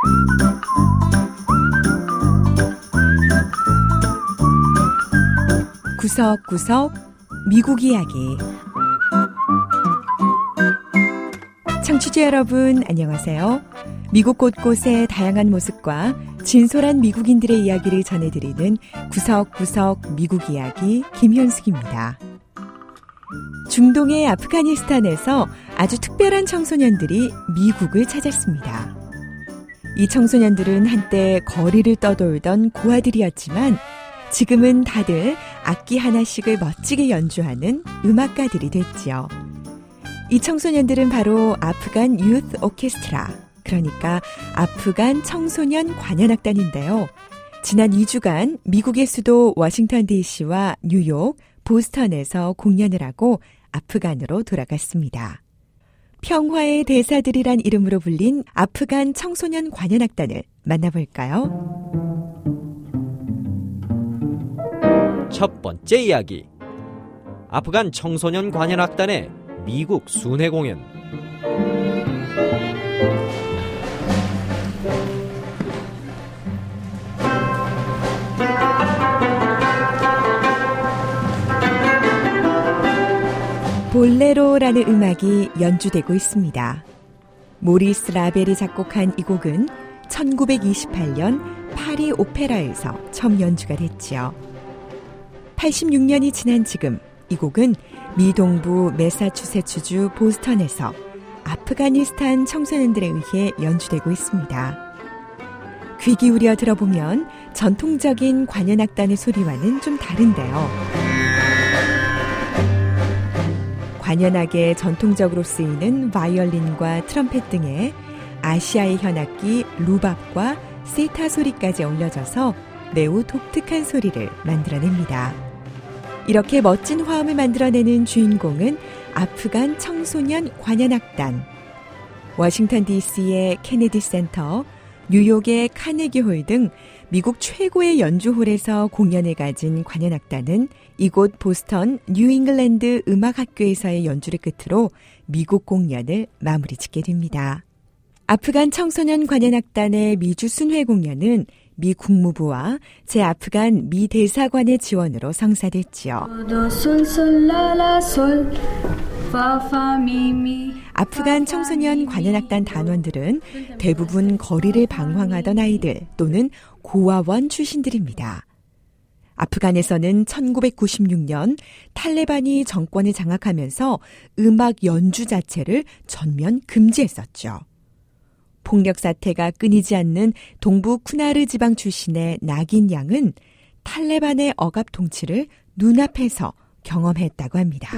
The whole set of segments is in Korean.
구석구석 미국 이야기. 청취자 여러분 안녕하세요. 미국 곳곳의 다양한 모습과 진솔한 미국인들의 이야기를 전해드리는 구석구석 미국 이야기 김현숙입니다. 중동의 아프가니스탄에서 아주 특별한 청소년들이 미국을 찾았습니다. 이 청소년들은 한때 거리를 떠돌던 고아들이었지만 지금은 다들 악기 하나씩을 멋지게 연주하는 음악가들이 됐지요. 이 청소년들은 바로 아프간 유스 오케스트라, 그러니까 아프간 청소년 관현악단인데요. 지난 2주간 미국의 수도 워싱턴 DC와 뉴욕, 보스턴에서 공연을 하고 아프간으로 돌아갔습니다. 평화의 대사들이란 이름으로 불린 아프간 청소년 관현악단을 만나볼까요? 첫 번째 이야기. 아프간 청소년 관현악단의 미국 순회 공연. 볼레로라는 음악이 연주되고 있습니다. 모리스 라벨이 작곡한 이 곡은 1928년 파리 오페라에서 처음 연주가 됐지요. 86년이 지난 지금 이 곡은 미 동부 매사추세츠주 보스턴에서 아프가니스탄 청소년들에 의해 연주되고 있습니다. 귀 기울여 들어보면 전통적인 관현악단의 소리와는 좀 다른데요. 관현악에 전통적으로 쓰이는 바이올린과 트럼펫 등의 아시아의 현악기 루밥과 세타 소리까지 어울려져서 매우 독특한 소리를 만들어냅니다. 이렇게 멋진 화음을 만들어내는 주인공은 아프간 청소년 관현악단. 워싱턴 DC의 케네디 센터, 뉴욕의 카네기 홀 등 미국 최고의 연주홀에서 공연을 가진 관현악단은 이곳 보스턴 뉴잉글랜드 음악학교에서의 연주를 끝으로 미국 공연을 마무리 짓게 됩니다. 아프간 청소년 관현악단의 미주 순회 공연은 미 국무부와 제아프간 미 대사관의 지원으로 성사됐지요. 아프간 청소년 관현악단 단원들은 대부분 거리를 방황하던 아이들 또는 고아원 출신들입니다. 아프간에서는 1996년 탈레반이 정권을 장악하면서 음악 연주 자체를 전면 금지했었죠. 폭력 사태가 끊이지 않는 동부 쿠나르 지방 출신의 나긴 양은 탈레반의 억압 통치를 눈앞에서 경험했다고 합니다.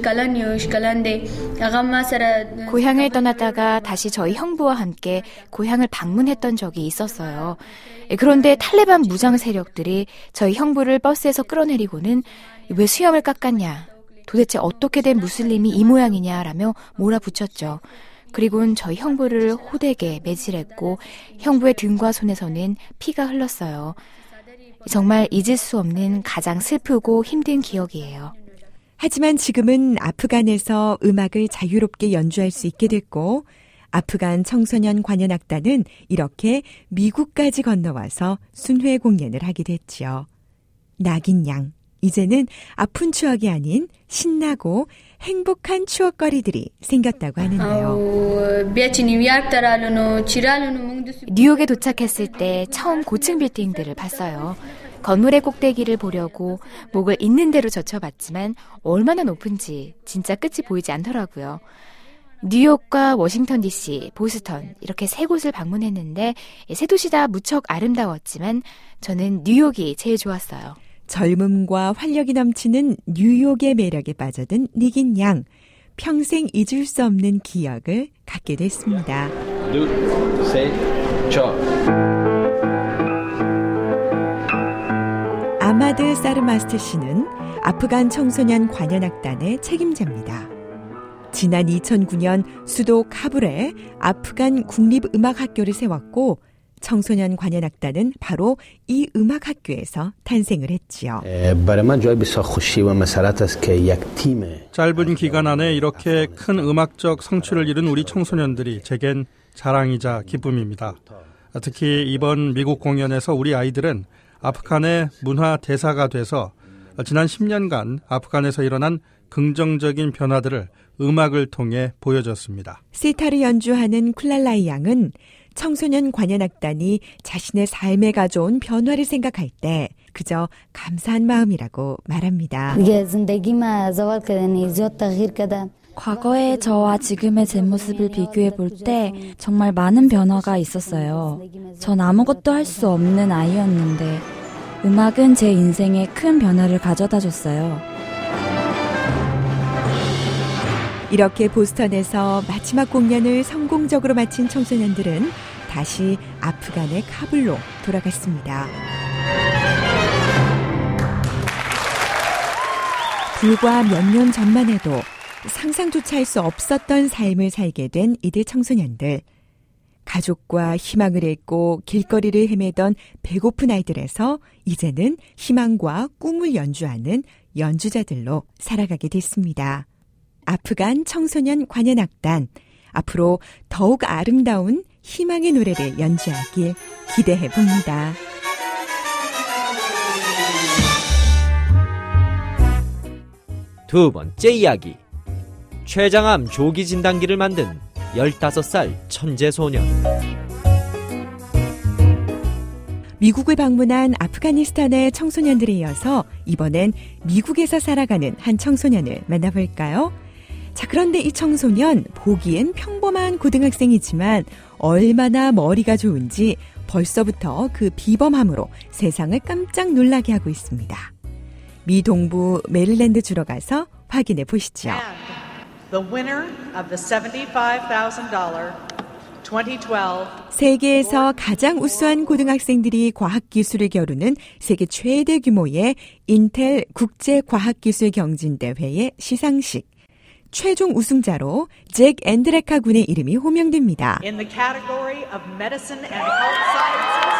고향을 떠났다가 다시 저희 형부와 함께 고향을 방문했던 적이 있었어요. 그런데 탈레반 무장 세력들이 저희 형부를 버스에서 끌어내리고는 왜 수염을 깎았냐, 도대체 어떻게 된 무슬림이 이 모양이냐라며 몰아붙였죠. 그리고는 저희 형부를 호되게 매질했고 형부의 등과 손에서는 피가 흘렀어요. 정말 잊을 수 없는 가장 슬프고 힘든 기억이에요. 하지만 지금은 아프간에서 음악을 자유롭게 연주할 수 있게 됐고 아프간 청소년 관현악단은 이렇게 미국까지 건너와서 순회 공연을 하게 됐지요. 나긴 양, 이제는 아픈 추억이 아닌 신나고 행복한 추억거리들이 생겼다고 하는데요. 뉴욕에 도착했을 때 처음 고층 빌딩들을 봤어요. 건물의 꼭대기를 보려고 목을 있는 대로 젖혀봤지만 얼마나 높은지 진짜 끝이 보이지 않더라고요. 뉴욕과 워싱턴 DC, 보스턴 이렇게 세 곳을 방문했는데 세 도시 다 무척 아름다웠지만 저는 뉴욕이 제일 좋았어요. 젊음과 활력이 넘치는 뉴욕의 매력에 빠져든 니긴 양. 평생 잊을 수 없는 기억을 갖게 됐습니다. 아마드 사르마스트 씨는 아프간 청소년 관현악단의 책임자입니다. 지난 2009년 수도 카불에 아프간 국립음악학교를 세웠고 청소년 관현악단은 바로 이 음악학교에서 탄생을 했지요. 짧은 기간 안에 이렇게 큰 음악적 성취를 이룬 우리 청소년들이 제겐 자랑이자 기쁨입니다. 특히 이번 미국 공연에서 우리 아이들은 아프간의 문화 대사가 돼서 지난 10년간 아프간에서 일어난 긍정적인 변화들을 음악을 통해 보여줬습니다. 시타를 연주하는 쿨랄라이 양은 청소년 관현악단이 자신의 삶에 가져온 변화를 생각할 때 그저 감사한 마음이라고 말합니다. 과거의 저와 지금의 제 모습을 비교해 볼 때 정말 많은 변화가 있었어요. 전 아무것도 할 수 없는 아이였는데 음악은 제 인생에 큰 변화를 가져다 줬어요. 이렇게 보스턴에서 마지막 공연을 성공적으로 마친 청소년들은 다시 아프간의 카불로 돌아갔습니다. 불과 몇 년 전만 해도 상상조차 할 수 없었던 삶을 살게 된 이들 청소년들. 가족과 희망을 잃고 길거리를 헤매던 배고픈 아이들에서 이제는 희망과 꿈을 연주하는 연주자들로 살아가게 됐습니다. 아프간 청소년 관현악단, 앞으로 더욱 아름다운 희망의 노래를 연주하길 기대해 봅니다. 두 번째 이야기. 췌장암 조기 진단기를 만든 15살 천재 소년. 미국을 방문한 아프가니스탄의 청소년들에 이어서 이번엔 미국에서 살아가는 한 청소년을 만나볼까요? 자, 그런데 이 청소년 보기엔 평범한 고등학생이지만 얼마나 머리가 좋은지 벌써부터 그 비범함으로 세상을 깜짝 놀라게 하고 있습니다. 미 동부 메릴랜드 주로 가서 확인해 보시죠. The winner of the $75,000 2012 세계에서 가장 우수한 고등학생들이 과학기술을 겨루는 세계 최대 규모의 인텔 국제과학기술경진대회의 시상식. 최종 우승자로 잭 앤드레카 군의 이름이 호명됩니다. In the category of medicine and health sciences.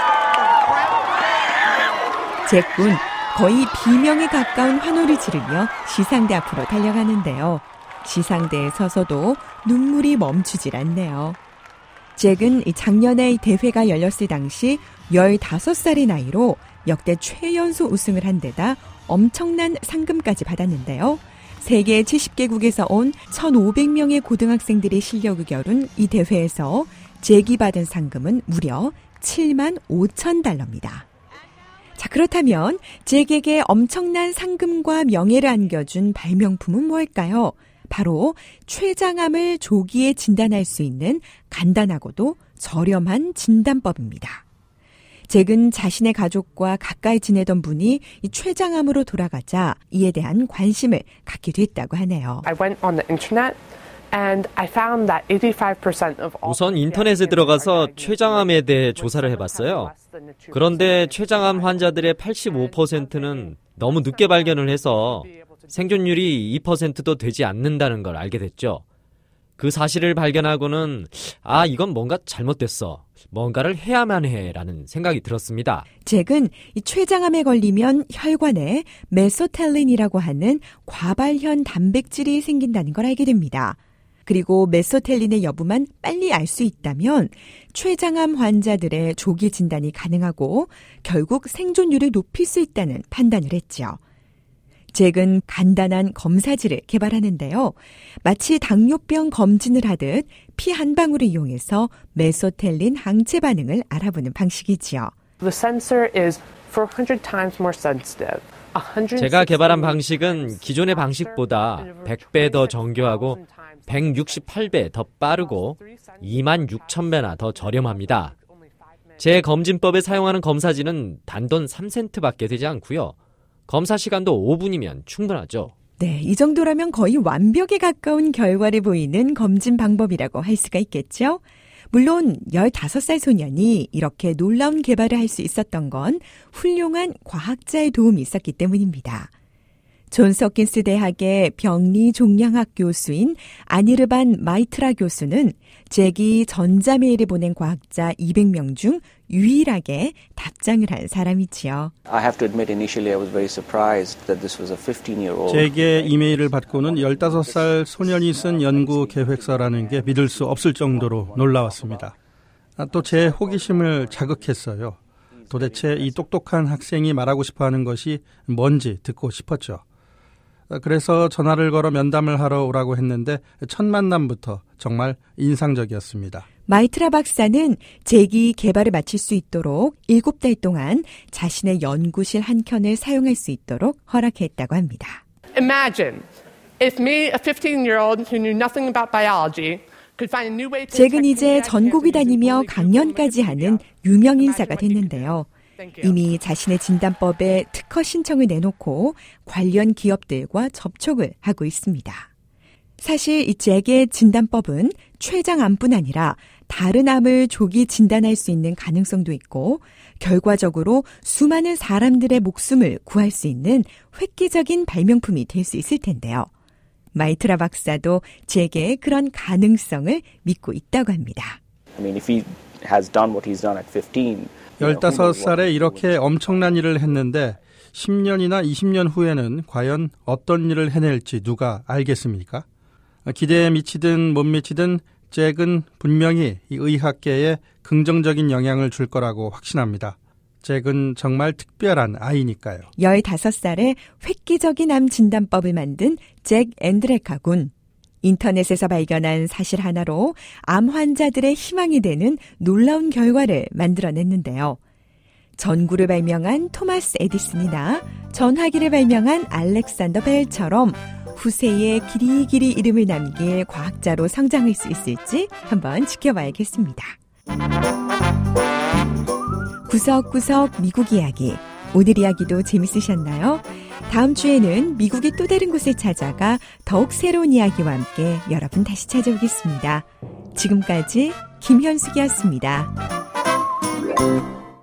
잭 군 거의 비명에 가까운 환호를 지르며 시상대 앞으로 달려가는데요. 시상대에 서서도 눈물이 멈추질 않네요. 잭은 작년에 이 대회가 열렸을 당시 15살의 나이로 역대 최연소 우승을 한 데다 엄청난 상금까지 받았는데요. 세계 70개국에서 온 1,500명의 고등학생들의 실력을 겨룬 이 대회에서 잭이 받은 상금은 무려 75,000달러입니다. 자, 그렇다면 잭에게 엄청난 상금과 명예를 안겨준 발명품은 뭘까요? 바로 췌장암을 조기에 진단할 수 있는 간단하고도 저렴한 진단법입니다. 잭은 자신의 가족과 가까이 지내던 분이 이 췌장암으로 돌아가자 이에 대한 관심을 갖게 됐다고 하네요. 우선 인터넷에 들어가서 췌장암에 대해 조사를 해봤어요. 그런데 췌장암 환자들의 85%는 너무 늦게 발견을 해서 생존율이 2%도 되지 않는다는 걸 알게 됐죠. 그 사실을 발견하고는 이건 뭔가 잘못됐어. 뭔가를 해야만 해라는 생각이 들었습니다. 잭은 이 췌장암에 걸리면 혈관에 메소텔린이라고 하는 과발현 단백질이 생긴다는 걸 알게 됩니다. 그리고 메소텔린의 여부만 빨리 알 수 있다면 췌장암 환자들의 조기 진단이 가능하고 결국 생존율을 높일 수 있다는 판단을 했죠. 잭은 간단한 검사지를 개발하는데요. 마치 당뇨병 검진을 하듯 피 한 방울을 이용해서 메소텔린 항체 반응을 알아보는 방식이지요. 제가 개발한 방식은 기존의 방식보다 100배 더 정교하고 168배 더 빠르고 26,000배나 더 저렴합니다. 제 검진법에 사용하는 검사지는 단돈 3센트밖에 되지 않고요. 검사 시간도 5분이면 충분하죠. 네, 이 정도라면 거의 완벽에 가까운 결과를 보이는 검진 방법이라고 할 수가 있겠죠. 물론 15살 소년이 이렇게 놀라운 개발을 할 수 있었던 건 훌륭한 과학자의 도움이 있었기 때문입니다. 존스 홉킨스 대학의 병리 종양학 교수인 아니르반 마이트라 교수는 잭이 전자메일을 보낸 과학자 200명 중 유일하게 답장을 한 사람이지요. 잭의 이메일을 받고는 15살 소년이 쓴 연구 계획서라는 게 믿을 수 없을 정도로 놀라웠습니다. 또 제 호기심을 자극했어요. 도대체 이 똑똑한 학생이 말하고 싶어하는 것이 뭔지 듣고 싶었죠. 그래서 전화를 걸어 면담을 하러 오라고 했는데 첫 만남부터 정말 인상적이었습니다. 마이트라 박사는 잭이 개발을 마칠 수 있도록 7달 동안 자신의 연구실 한 켠을 사용할 수 있도록 허락했다고 합니다. Imagine if me, a 15-year-old who knew nothing about biology, could find a new way to 잭은 이제 전국을 다니며 강연까지 하는 유명 인사가 됐는데요. 이미 자신의 진단법에 특허 신청을 내놓고 관련 기업들과 접촉을 하고 있습니다. 사실 이 잭의 진단법은 췌장암뿐 아니라 다른 암을 조기 진단할 수 있는 가능성도 있고 결과적으로 수많은 사람들의 목숨을 구할 수 있는 획기적인 발명품이 될 수 있을 텐데요. 마이트라 박사도 잭의 그런 가능성을 믿고 있다고 합니다. 15살에 이렇게 엄청난 일을 했는데 10년이나 20년 후에는 과연 어떤 일을 해낼지 누가 알겠습니까? 기대에 미치든 못 미치든 잭은 분명히 이 의학계에 긍정적인 영향을 줄 거라고 확신합니다. 잭은 정말 특별한 아이니까요. 15살에 획기적인 암 진단법을 만든 잭 앤드레카 군. 인터넷에서 발견한 사실 하나로 암 환자들의 희망이 되는 놀라운 결과를 만들어냈는데요. 전구를 발명한 토마스 에디슨이나 전화기를 발명한 알렉산더 벨처럼 후세에 길이길이 이름을 남길 과학자로 성장할 수 있을지 한번 지켜봐야겠습니다. 구석구석 미국 이야기. 오늘 이야기도 재밌으셨나요? 다음 주에는 미국의 또 다른 곳에 찾아가 더욱 새로운 이야기와 함께 여러분 다시 찾아오겠습니다. 지금까지 김현숙이었습니다.